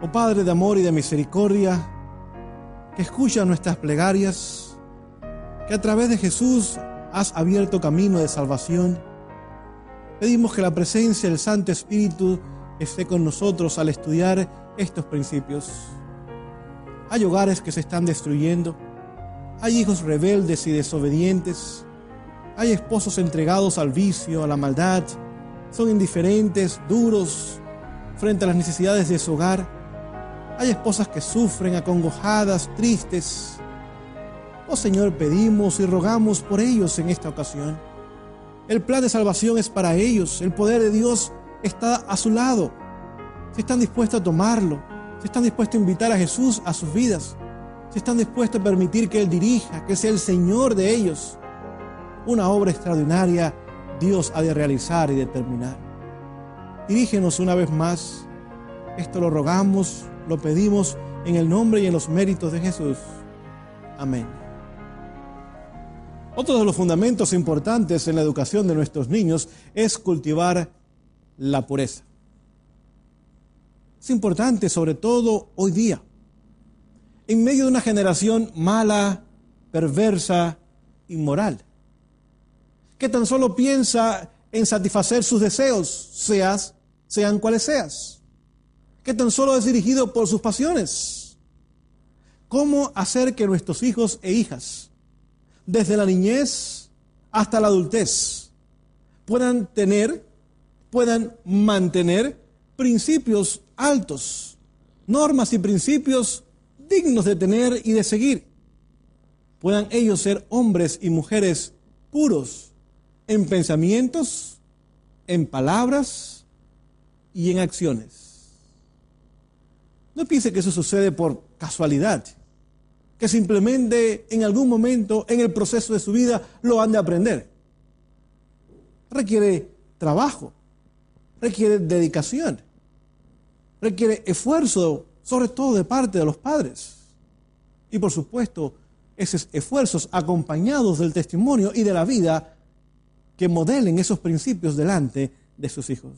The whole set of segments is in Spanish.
Oh Padre de amor y de misericordia, que escuchas nuestras plegarias, que a través de Jesús has abierto camino de salvación, pedimos que la presencia del Santo Espíritu esté con nosotros al estudiar estos principios. Hay hogares que se están destruyendo, hay hijos rebeldes y desobedientes, hay esposos entregados al vicio, a la maldad, son indiferentes, duros frente a las necesidades de su hogar. Hay esposas que sufren, acongojadas, tristes. Oh Señor, pedimos y rogamos por ellos en esta ocasión. El plan de salvación es para ellos, el poder de Dios está a su lado. Si están dispuestos a tomarlo, si están dispuestos a invitar a Jesús a sus vidas, si están dispuestos a permitir que Él dirija, que sea el Señor de ellos, una obra extraordinaria Dios ha de realizar y determinar. Dirígenos una vez más. Esto lo rogamos, lo pedimos en el nombre y en los méritos de Jesús. Amén. Otro de los fundamentos importantes en la educación de nuestros niños es cultivar la pureza. Es importante, sobre todo hoy día, en medio de una generación mala, perversa, inmoral, que tan solo piensa en satisfacer sus deseos, sean cuales sean, que tan solo es dirigido por sus pasiones. ¿Cómo hacer que nuestros hijos e hijas, desde la niñez hasta la adultez, puedan mantener principios altos, normas y principios dignos de tener y de seguir? Puedan ellos ser hombres y mujeres puros en pensamientos, en palabras y en acciones. No piense que eso sucede por casualidad, que simplemente en algún momento en el proceso de su vida lo han de aprender. Requiere trabajo, requiere dedicación, requiere esfuerzo, sobre todo de parte de los padres. Y por supuesto, esos esfuerzos acompañados del testimonio y de la vida que modelen esos principios delante de sus hijos.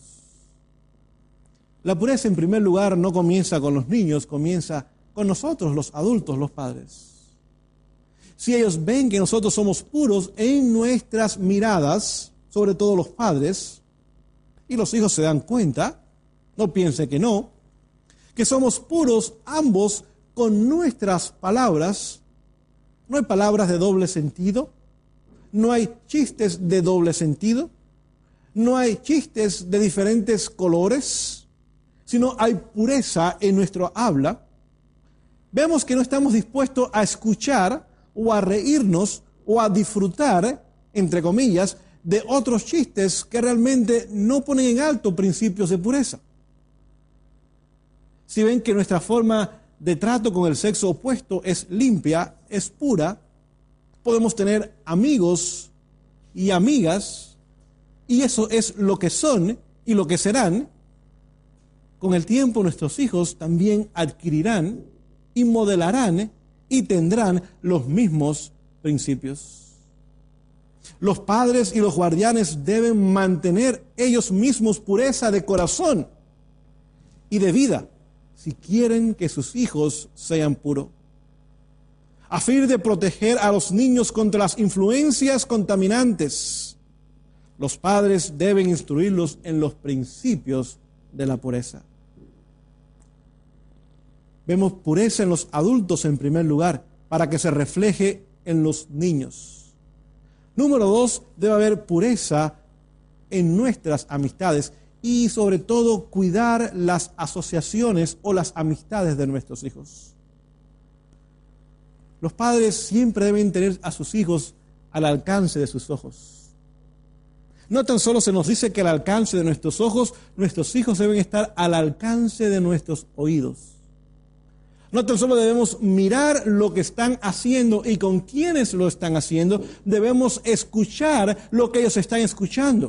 La pureza, en primer lugar, no comienza con los niños, comienza con nosotros, los adultos, los padres. Si ellos ven que nosotros somos puros en nuestras miradas, sobre todo los padres, y los hijos se dan cuenta, no piense que no, que somos puros ambos con nuestras palabras. No hay palabras de doble sentido, no hay chistes de doble sentido, no hay chistes de diferentes colores, sino hay pureza en nuestro habla. Vemos que no estamos dispuestos a escuchar o a reírnos o a disfrutar, entre comillas, de otros chistes que realmente no ponen en alto principios de pureza. Si ven que nuestra forma de trato con el sexo opuesto es limpia, es pura, podemos tener amigos y amigas, y eso es lo que son y lo que serán. Con el tiempo nuestros hijos también adquirirán y modelarán y tendrán los mismos principios. Los padres y los guardianes deben mantener ellos mismos pureza de corazón y de vida si quieren que sus hijos sean puros. A fin de proteger a los niños contra las influencias contaminantes, los padres deben instruirlos en los principios de la pureza. Vemos pureza en los adultos en primer lugar, para que se refleje en los niños. Número 2, debe haber pureza en nuestras amistades y sobre todo cuidar las asociaciones o las amistades de nuestros hijos. Los padres siempre deben tener a sus hijos al alcance de sus ojos. No tan solo se nos dice que al alcance de nuestros ojos, nuestros hijos deben estar al alcance de nuestros oídos. No tan solo debemos mirar lo que están haciendo y con quienes lo están haciendo, debemos escuchar lo que ellos están escuchando.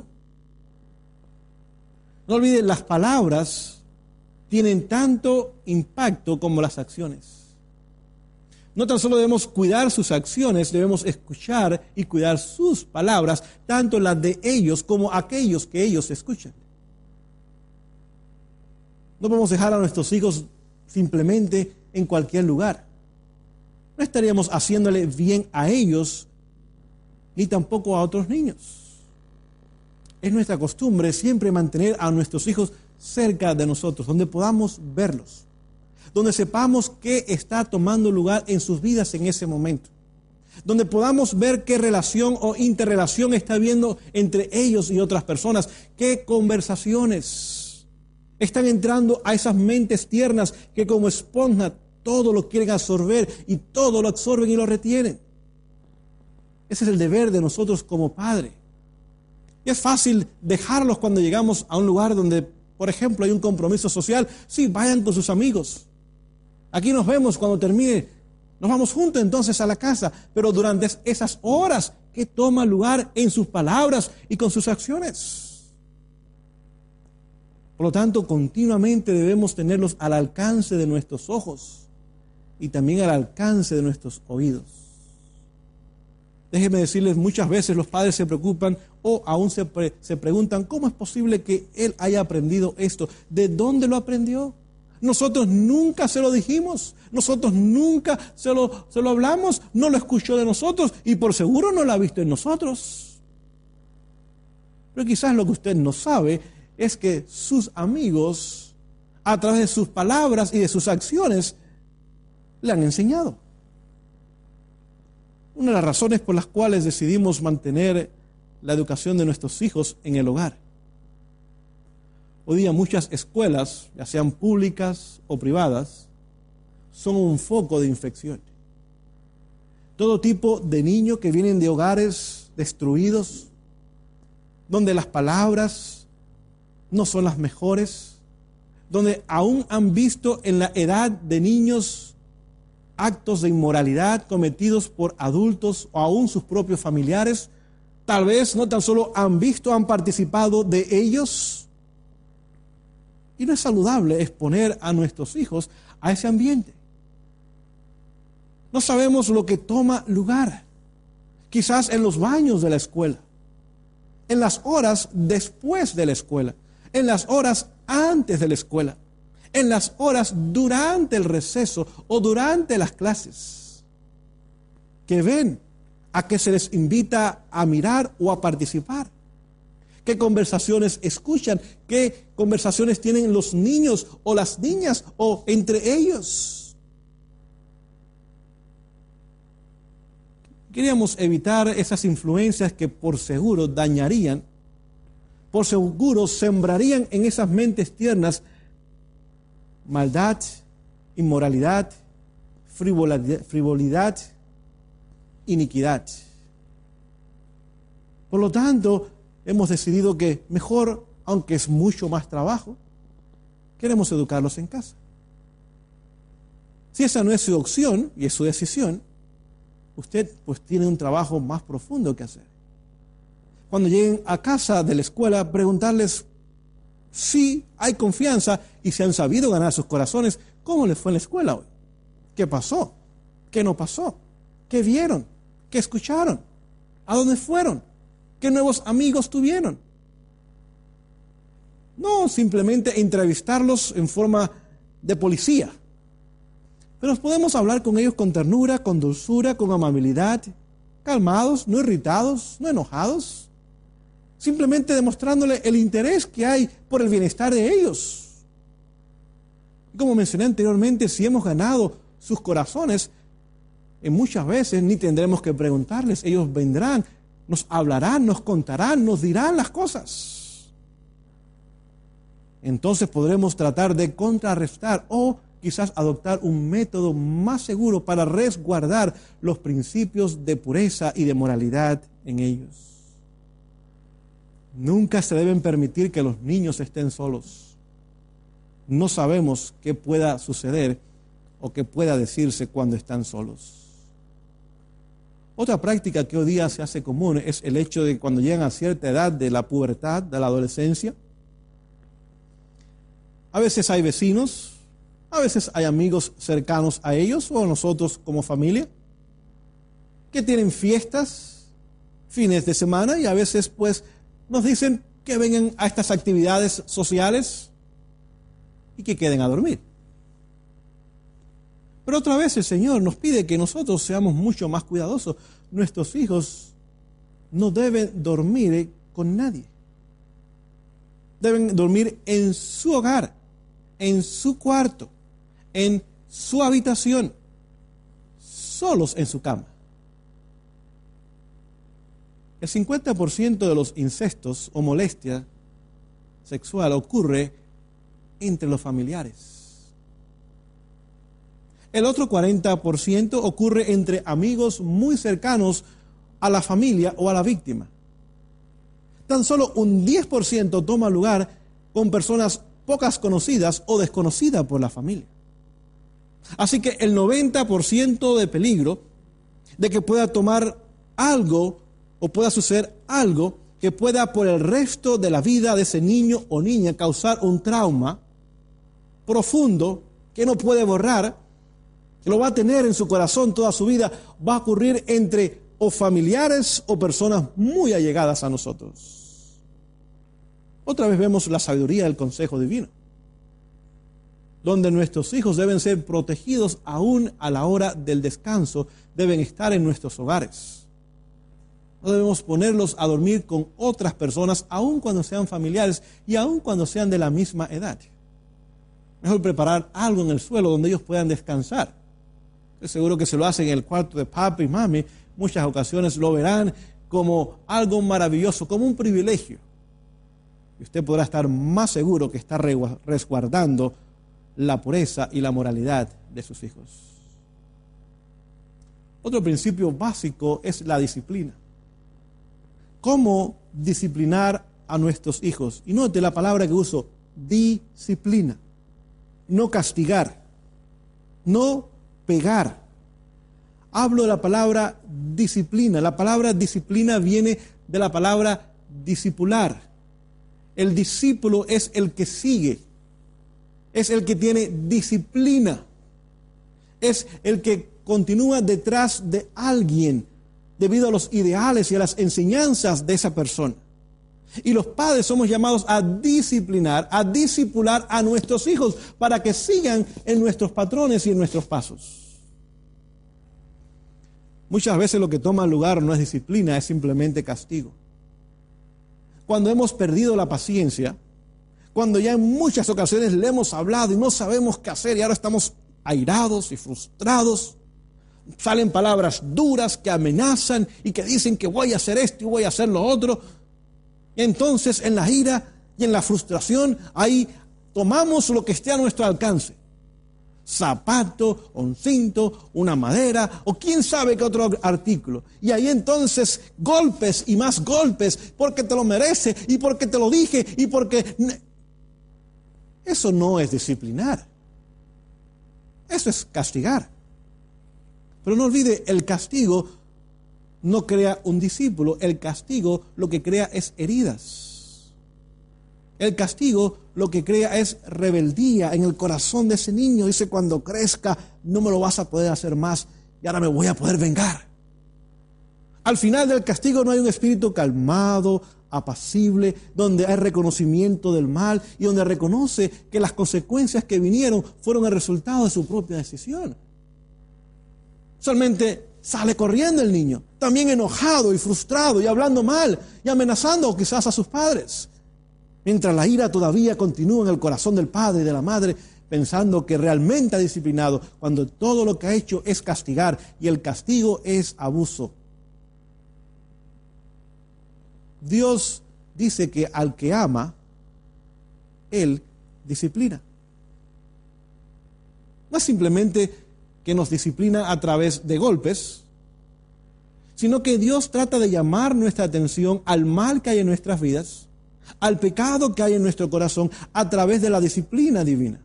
No olviden, las palabras tienen tanto impacto como las acciones. No tan solo debemos cuidar sus acciones, debemos escuchar y cuidar sus palabras, tanto las de ellos como aquellos que ellos escuchan. No podemos dejar a nuestros hijos simplemente en cualquier lugar. No estaríamos haciéndole bien a ellos ni tampoco a otros niños. Es nuestra costumbre siempre mantener a nuestros hijos cerca de nosotros, donde podamos verlos, donde sepamos qué está tomando lugar en sus vidas en ese momento, donde podamos ver qué relación o interrelación está habiendo entre ellos y otras personas, qué conversaciones están entrando a esas mentes tiernas que como esponja todo lo quieren absorber y todo lo absorben y lo retienen. Ese es el deber de nosotros como padre. Y es fácil dejarlos cuando llegamos a un lugar donde, por ejemplo, hay un compromiso social. Sí, vayan con sus amigos. Aquí nos vemos cuando termine. Nos vamos juntos entonces a la casa. Pero durante esas horas, ¿qué toma lugar en sus palabras y con sus acciones? Por lo tanto, continuamente debemos tenerlos al alcance de nuestros ojos y también al alcance de nuestros oídos. Déjenme decirles, muchas veces los padres se preocupan o aún se preguntan, ¿cómo es posible que él haya aprendido esto? ¿De dónde lo aprendió? Nosotros nunca se lo dijimos, nosotros nunca se lo hablamos, no lo escuchó de nosotros y por seguro no lo ha visto en nosotros. Pero quizás lo que usted no sabe es que sus amigos, a través de sus palabras y de sus acciones, le han enseñado. Una de las razones por las cuales decidimos mantener la educación de nuestros hijos en el hogar. Hoy día muchas escuelas, ya sean públicas o privadas, son un foco de infección. Todo tipo de niños que vienen de hogares destruidos, donde las palabras no son las mejores, donde aún han visto en la edad de niños actos de inmoralidad cometidos por adultos o aún sus propios familiares. Tal vez no tan solo han visto, han participado de ellos. Y no es saludable exponer a nuestros hijos a ese ambiente. No sabemos lo que toma lugar. Quizás en los baños de la escuela, en las horas después de la escuela, en las horas antes de la escuela, en las horas durante el receso o durante las clases, que ven a que se les invita a mirar o a participar. ¿Qué conversaciones escuchan? ¿Qué conversaciones tienen los niños o las niñas o entre ellos? Queríamos evitar esas influencias que por seguro dañarían, por seguro sembrarían en esas mentes tiernas maldad, inmoralidad, frivolidad, iniquidad. Por lo tanto, hemos decidido que mejor, aunque es mucho más trabajo, queremos educarlos en casa. Si esa no es su opción y es su decisión, usted pues tiene un trabajo más profundo que hacer. Cuando lleguen a casa de la escuela, preguntarles si hay confianza y si han sabido ganar sus corazones. ¿Cómo les fue en la escuela hoy? ¿Qué pasó? ¿Qué no pasó? ¿Qué vieron? ¿Qué escucharon? ¿A dónde fueron? ¿Qué nuevos amigos tuvieron? No simplemente entrevistarlos en forma de policía, pero podemos hablar con ellos con ternura, con dulzura, con amabilidad, calmados, no irritados, no enojados, simplemente demostrándole el interés que hay por el bienestar de ellos. Como mencioné anteriormente, si hemos ganado sus corazones, en muchas veces ni tendremos que preguntarles, ellos vendrán, nos hablarán, nos contarán, nos dirán las cosas. Entonces podremos tratar de contrarrestar o quizás adoptar un método más seguro para resguardar los principios de pureza y de moralidad en ellos. Nunca se deben permitir que los niños estén solos. No sabemos qué pueda suceder o qué pueda decirse cuando están solos. Otra práctica que hoy día se hace común es el hecho de cuando llegan a cierta edad de la pubertad, de la adolescencia. A veces hay vecinos, a veces hay amigos cercanos a ellos o a nosotros como familia que tienen fiestas, fines de semana y a veces pues nos dicen que vengan a estas actividades sociales y que queden a dormir. Pero otra vez el Señor nos pide que nosotros seamos mucho más cuidadosos. Nuestros hijos no deben dormir con nadie. Deben dormir en su hogar, en su cuarto, en su habitación, solos en su cama. El 50% de los incestos o molestia sexual ocurre entre los familiares. El otro 40% ocurre entre amigos muy cercanos a la familia o a la víctima. Tan solo un 10% toma lugar con personas pocas conocidas o desconocidas por la familia. Así que el 90% de peligro de que pueda tomar algo o pueda suceder algo que pueda por el resto de la vida de ese niño o niña causar un trauma profundo que no puede borrar, que lo va a tener en su corazón toda su vida, va a ocurrir entre o familiares o personas muy allegadas a nosotros. Otra vez vemos la sabiduría del consejo divino, donde nuestros hijos deben ser protegidos aún a la hora del descanso, deben estar en nuestros hogares. No debemos ponerlos a dormir con otras personas, aun cuando sean familiares y aun cuando sean de la misma edad. Mejor preparar algo en el suelo donde ellos puedan descansar. Estoy seguro que se lo hacen en el cuarto de papi y mami. Muchas ocasiones lo verán como algo maravilloso, como un privilegio. Y usted podrá estar más seguro que está resguardando la pureza y la moralidad de sus hijos. Otro principio básico es la disciplina. ¿Cómo disciplinar a nuestros hijos? Y note la palabra que uso, disciplina. No castigar, no pegar. Hablo de la palabra disciplina. La palabra disciplina viene de la palabra discipular. El discípulo es el que sigue, es el que tiene disciplina, es el que continúa detrás de alguien debido a los ideales y a las enseñanzas de esa persona. Y los padres somos llamados a disciplinar, a discipular a nuestros hijos para que sigan en nuestros patrones y en nuestros pasos. Muchas veces lo que toma lugar no es disciplina, es simplemente castigo. Cuando hemos perdido la paciencia, cuando ya en muchas ocasiones le hemos hablado y no sabemos qué hacer y ahora estamos airados y frustrados, salen palabras duras que amenazan y que dicen que voy a hacer esto y voy a hacer lo otro. Entonces en la ira y en la frustración ahí tomamos lo que esté a nuestro alcance. Zapato, un cinto, una madera o quién sabe qué otro artículo. Y ahí entonces golpes y más golpes porque te lo merece y porque te lo dije y porque... Eso no es disciplinar. Eso es castigar. Pero no olvide, el castigo no crea un discípulo. El castigo lo que crea es heridas. El castigo lo que crea es rebeldía en el corazón de ese niño. Dice, cuando crezca no me lo vas a poder hacer más y ahora me voy a poder vengar. Al final del castigo no hay un espíritu calmado, apacible, donde hay reconocimiento del mal y donde reconoce que las consecuencias que vinieron fueron el resultado de su propia decisión. Solamente sale corriendo el niño, también enojado y frustrado y hablando mal y amenazando quizás a sus padres. Mientras la ira todavía continúa en el corazón del padre y de la madre, pensando que realmente ha disciplinado, cuando todo lo que ha hecho es castigar y el castigo es abuso. Dios dice que al que ama, Él disciplina. No es simplemente que nos disciplina a través de golpes, sino que Dios trata de llamar nuestra atención al mal que hay en nuestras vidas, al pecado que hay en nuestro corazón, a través de la disciplina divina.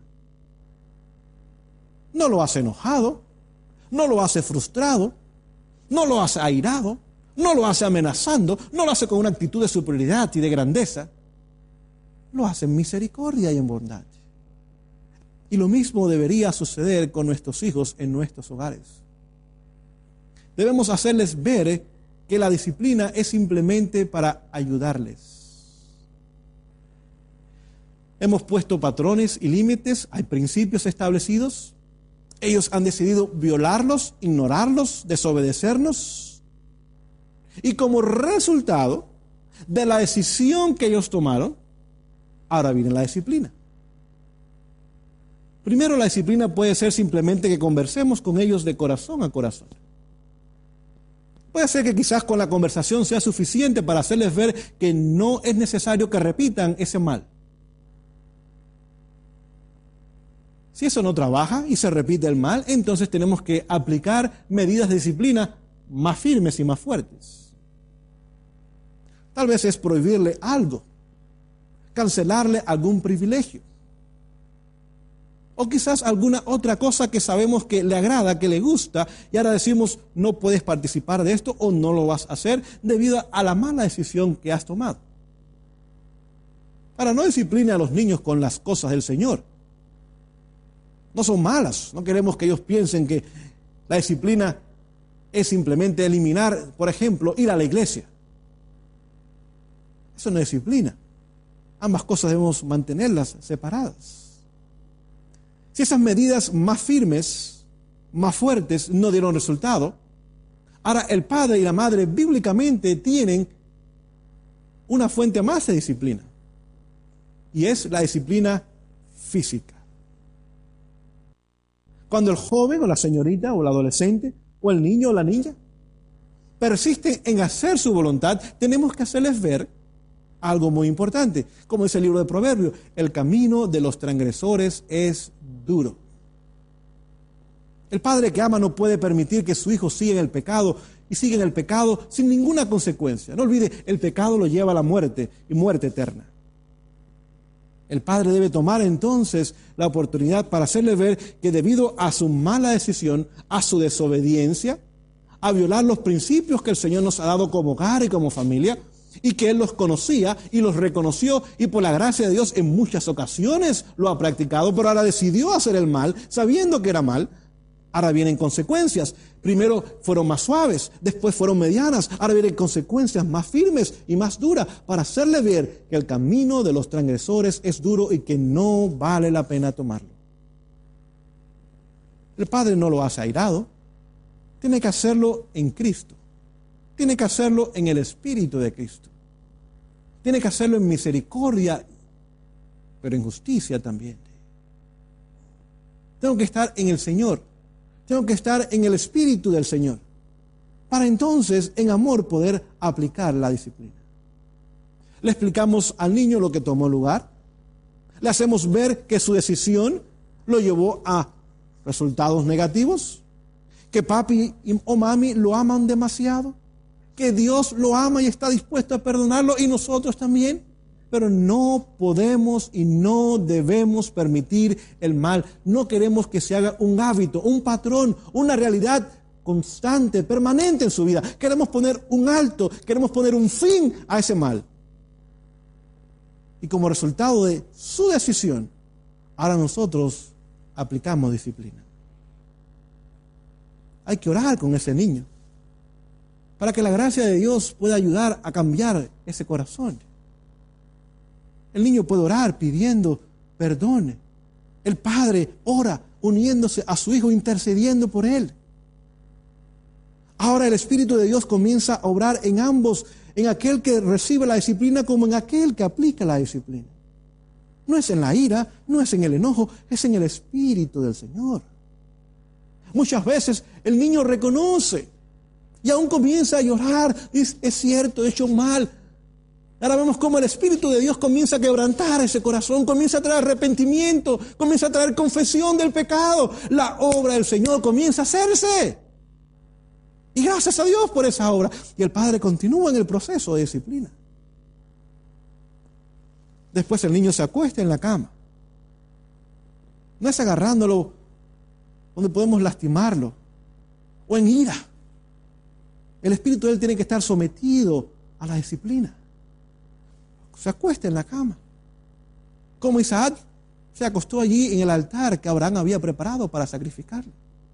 No lo hace enojado, no lo hace frustrado, no lo hace airado, no lo hace amenazando, no lo hace con una actitud de superioridad y de grandeza. Lo hace en misericordia y en bondad. Y lo mismo debería suceder con nuestros hijos en nuestros hogares. Debemos hacerles ver que la disciplina es simplemente para ayudarles. Hemos puesto patrones y límites, hay principios establecidos, Ellos han decidido violarlos, ignorarlos, desobedecernos. Y como resultado de la decisión que ellos tomaron, ahora viene la disciplina. Primero, la disciplina puede ser simplemente que conversemos con ellos de corazón a corazón. Puede ser que quizás con la conversación sea suficiente para hacerles ver que no es necesario que repitan ese mal. Si eso no trabaja y se repite el mal, entonces tenemos que aplicar medidas de disciplina más firmes y más fuertes. Tal vez es prohibirle algo, cancelarle algún privilegio, o quizás alguna otra cosa que sabemos que le agrada, que le gusta, y ahora decimos, no puedes participar de esto o no lo vas a hacer debido a la mala decisión que has tomado. Ahora, no discipline a los niños con las cosas del Señor. No son malas, no queremos que ellos piensen que la disciplina es simplemente eliminar, por ejemplo, ir a la iglesia. Eso no es disciplina. Ambas cosas debemos mantenerlas separadas. Si esas medidas más firmes, más fuertes, no dieron resultado, ahora el padre y la madre bíblicamente tienen una fuente más de disciplina, y es la disciplina física. Cuando el joven o la señorita o el adolescente o el niño o la niña persisten en hacer su voluntad, tenemos que hacerles ver algo muy importante. Como dice el libro de Proverbios, el camino de los transgresores es duro. El padre que ama no puede permitir que su hijo siga en el pecado y siga en el pecado sin ninguna consecuencia. No olvide, el pecado lo lleva a la muerte y muerte eterna. El padre debe tomar entonces la oportunidad para hacerle ver que debido a su mala decisión, a su desobediencia, a violar los principios que el Señor nos ha dado como hogar y como familia, y que Él los conocía y los reconoció, y por la gracia de Dios en muchas ocasiones lo ha practicado, pero ahora decidió hacer el mal, sabiendo que era mal. Ahora vienen consecuencias. Primero fueron más suaves, después fueron medianas, ahora vienen consecuencias más firmes y más duras para hacerle ver que el camino de los transgresores es duro y que no vale la pena tomarlo. El Padre no lo hace airado, tiene que hacerlo en Cristo, tiene que hacerlo en el Espíritu de Cristo, tiene que hacerlo en misericordia, pero en justicia también. Tengo que estar en el Señor. Tengo que estar en el Espíritu del Señor, para entonces en amor poder aplicar la disciplina. Le explicamos al niño lo que tomó lugar, le hacemos ver que su decisión lo llevó a resultados negativos, que papi o mami lo aman demasiado, que Dios lo ama y está dispuesto a perdonarlo y nosotros también. Pero no podemos y no debemos permitir el mal. No queremos que se haga un hábito, un patrón, una realidad constante, permanente en su vida. Queremos poner un alto, queremos poner un fin a ese mal. Y como resultado de su decisión, ahora nosotros aplicamos disciplina. Hay que orar con ese niño para que la gracia de Dios pueda ayudar a cambiar ese corazón. El niño puede orar pidiendo perdón. El padre ora uniéndose a su hijo, intercediendo por él. Ahora el Espíritu de Dios comienza a obrar en ambos, en aquel que recibe la disciplina como en aquel que aplica la disciplina. No es en la ira, no es en el enojo, es en el Espíritu del Señor. Muchas veces el niño reconoce y aún comienza a llorar. Dice, es cierto, he hecho mal. Ahora vemos cómo el Espíritu de Dios comienza a quebrantar ese corazón, comienza a traer arrepentimiento, comienza a traer confesión del pecado. La obra del Señor comienza a hacerse. Y gracias a Dios por esa obra. Y el Padre continúa en el proceso de disciplina. Después el niño se acuesta en la cama. No es agarrándolo donde podemos lastimarlo o en ira. El espíritu de él tiene que estar sometido a la disciplina. Se acuesta en la cama. Como Isaac se acostó allí en el altar que Abraham había preparado para sacrificarlo.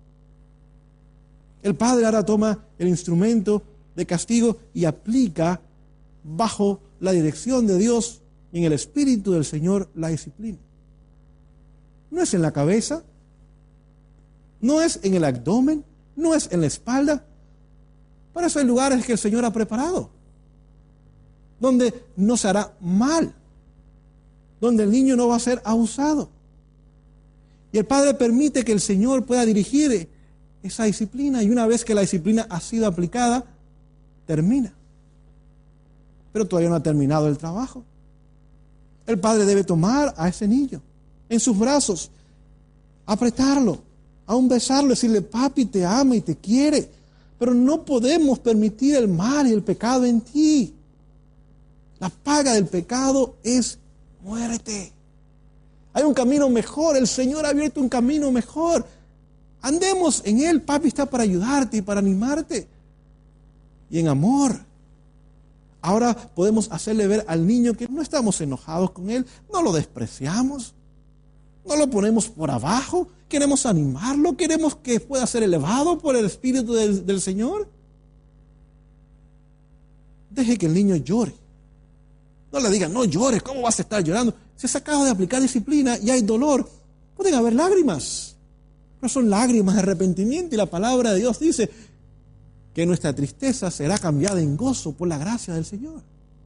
El padre ahora toma el instrumento de castigo y aplica bajo la dirección de Dios y en el Espíritu del Señor la disciplina. No es en la cabeza, no es en el abdomen, no es en la espalda. Para eso hay lugares que el Señor ha preparado, donde no se hará mal, donde el niño no va a ser abusado. Y el padre permite que el Señor pueda dirigir esa disciplina, y una vez que la disciplina ha sido aplicada, termina. Pero todavía no ha terminado el trabajo. El padre debe tomar a ese niño en sus brazos, apretarlo, aún besarlo, decirle: papi te ama y te quiere, pero no podemos permitir el mal y el pecado en ti. La paga del pecado es muerte. Hay un camino mejor, el Señor ha abierto un camino mejor. Andemos en Él, papi está para ayudarte y para animarte. Y en amor. Ahora podemos hacerle ver al niño que no estamos enojados con él, no lo despreciamos, no lo ponemos por abajo, queremos animarlo, queremos que pueda ser elevado por el Espíritu del Señor. Deje que el niño llore. No le digan: no llores, ¿cómo vas a estar llorando? Si se acaba de aplicar disciplina y hay dolor, pueden haber lágrimas, pero son lágrimas de arrepentimiento, y la palabra de Dios dice que nuestra tristeza será cambiada en gozo por la gracia del Señor.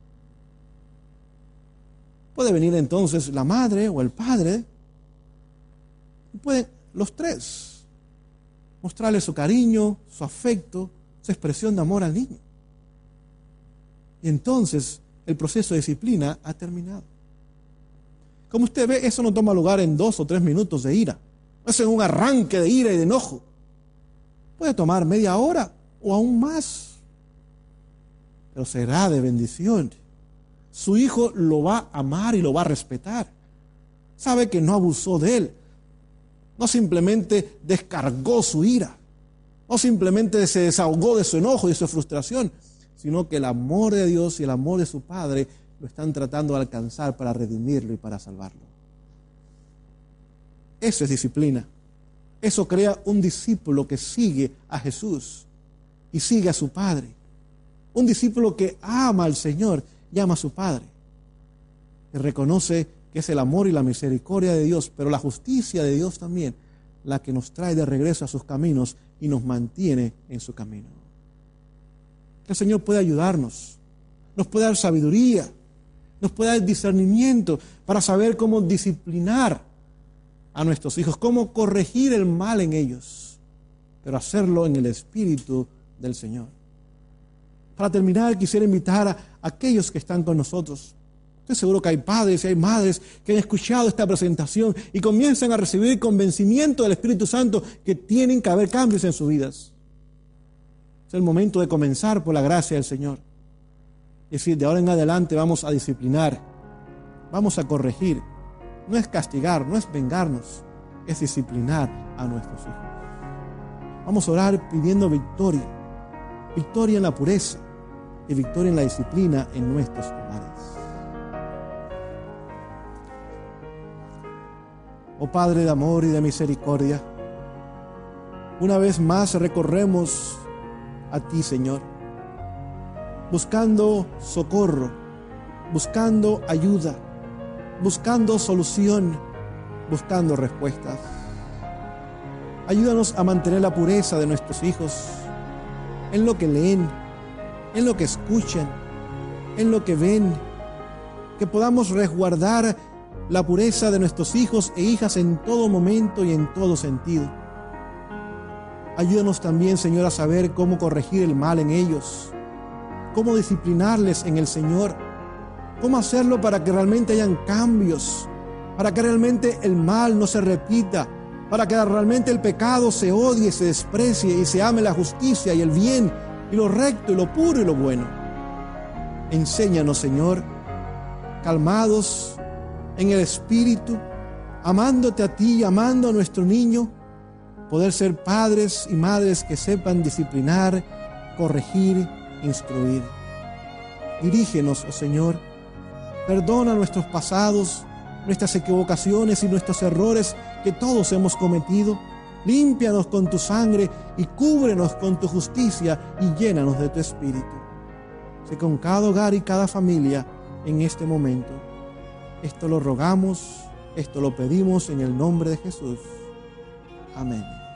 Puede venir entonces la madre o el padre, y pueden los tres mostrarle su cariño, su afecto, su expresión de amor al niño. Y entonces el proceso de disciplina ha terminado. Como usted ve, eso no toma lugar en 2 o 3 minutos de ira. No es en un arranque de ira y de enojo. Puede tomar media hora o aún más, pero será de bendición. Su hijo lo va a amar y lo va a respetar. Sabe que no abusó de él, no simplemente descargó su ira, no simplemente se desahogó de su enojo y de su frustración, sino que el amor de Dios y el amor de su Padre lo están tratando de alcanzar para redimirlo y para salvarlo. Eso es disciplina. Eso crea un discípulo que sigue a Jesús y sigue a su Padre. Un discípulo que ama al Señor y ama a su Padre. Y reconoce que es el amor y la misericordia de Dios, pero la justicia de Dios también, la que nos trae de regreso a sus caminos y nos mantiene en su camino. Que el Señor pueda ayudarnos, nos puede dar sabiduría, nos puede dar discernimiento para saber cómo disciplinar a nuestros hijos, cómo corregir el mal en ellos, pero hacerlo en el Espíritu del Señor. Para terminar, quisiera invitar a aquellos que están con nosotros. Estoy seguro que hay padres y hay madres que han escuchado esta presentación y comienzan a recibir convencimiento del Espíritu Santo que tienen que haber cambios en sus vidas. Es el momento de comenzar por la gracia del Señor. Es decir, de ahora en adelante vamos a disciplinar, vamos a corregir. No es castigar, no es vengarnos, es disciplinar a nuestros hijos. Vamos a orar pidiendo victoria. Victoria en la pureza y victoria en la disciplina en nuestros hogares. Oh Padre de amor y de misericordia, una vez más recorremos a ti, Señor, buscando socorro, buscando ayuda, buscando solución, buscando respuestas. Ayúdanos a mantener la pureza de nuestros hijos en lo que leen, en lo que escuchan, en lo que ven, que podamos resguardar la pureza de nuestros hijos e hijas en todo momento y en todo sentido. Ayúdanos también, Señor, a saber cómo corregir el mal en ellos, cómo disciplinarles en el Señor, cómo hacerlo para que realmente hayan cambios, para que realmente el mal no se repita, para que realmente el pecado se odie, se desprecie y se ame la justicia y el bien y lo recto y lo puro y lo bueno. Enséñanos, Señor, calmados en el Espíritu, amándote a ti y amando a nuestro niño, poder ser padres y madres que sepan disciplinar, corregir, instruir. Dirígenos, oh Señor, perdona nuestros pasados, nuestras equivocaciones y nuestros errores que todos hemos cometido. Límpianos con tu sangre y cúbrenos con tu justicia y llénanos de tu Espíritu. Sé con cada hogar y cada familia en este momento. Esto lo rogamos, esto lo pedimos en el nombre de Jesús. Amén.